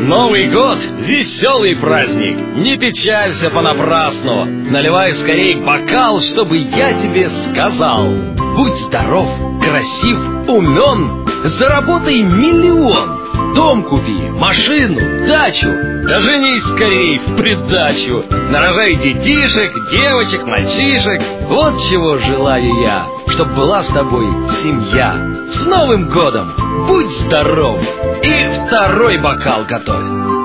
Новый год — веселый праздник. Не печалься понапрасну. Наливай скорей бокал, чтобы я тебе сказал: будь здоров, красив, умен, заработай миллион. Дом купи, машину, дачу, да женись скорей в придачу. Нарожай детишек, девочек, мальчишек. Вот чего желаю я, чтоб была с тобой семья. С Новым годом! Будь здоров! И второй бокал готовь.